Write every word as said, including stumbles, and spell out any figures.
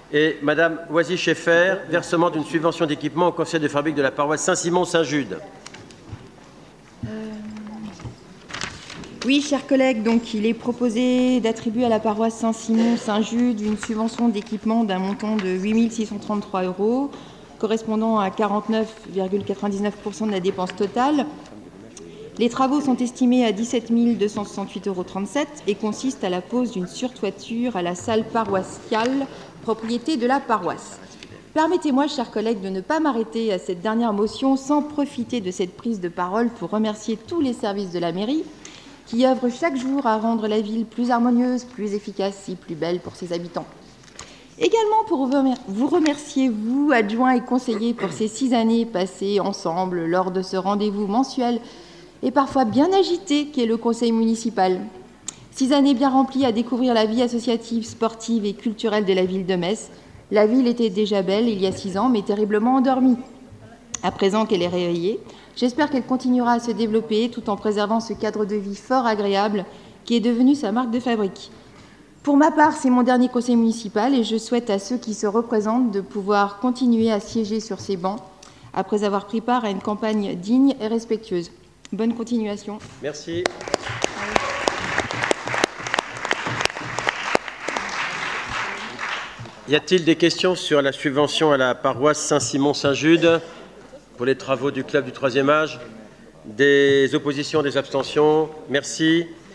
Et Madame Oisy-Scheffer, versement d'une subvention d'équipement au conseil de fabrique de la paroisse Saint-Simon-Saint-Jude. Euh... Oui, chers collègues, donc il est proposé d'attribuer à la paroisse Saint-Simon-Saint-Jude une subvention d'équipement d'un montant de huit mille six cent trente-trois euros, correspondant à quarante-neuf virgule quatre-vingt-dix-neuf pour cent de la dépense totale. Les travaux sont estimés à dix-sept mille deux cent soixante-huit euros trente-sept et consistent à la pose d'une surtoiture à la salle paroissiale, propriété de la paroisse. Permettez-moi, chers collègues, de ne pas m'arrêter à cette dernière motion sans profiter de cette prise de parole pour remercier tous les services de la mairie qui œuvrent chaque jour à rendre la ville plus harmonieuse, plus efficace et plus belle pour ses habitants. Également pour vous remercier, vous, adjoints et conseillers, pour ces six années passées ensemble lors de ce rendez-vous mensuel et parfois bien agité qu'est le conseil municipal. Six années bien remplies à découvrir la vie associative, sportive et culturelle de la ville de Metz. La ville était déjà belle il y a six ans, mais terriblement endormie. À présent qu'elle est réveillée, j'espère qu'elle continuera à se développer tout en préservant ce cadre de vie fort agréable qui est devenu sa marque de fabrique. Pour ma part, c'est mon dernier conseil municipal et je souhaite à ceux qui se représentent de pouvoir continuer à siéger sur ces bancs après avoir pris part à une campagne digne et respectueuse. Bonne continuation. Merci. Y a-t-il des questions sur la subvention à la paroisse Saint-Simon-Saint-Jude pour les travaux du club du troisième âge? Des oppositions, des abstentions? Merci.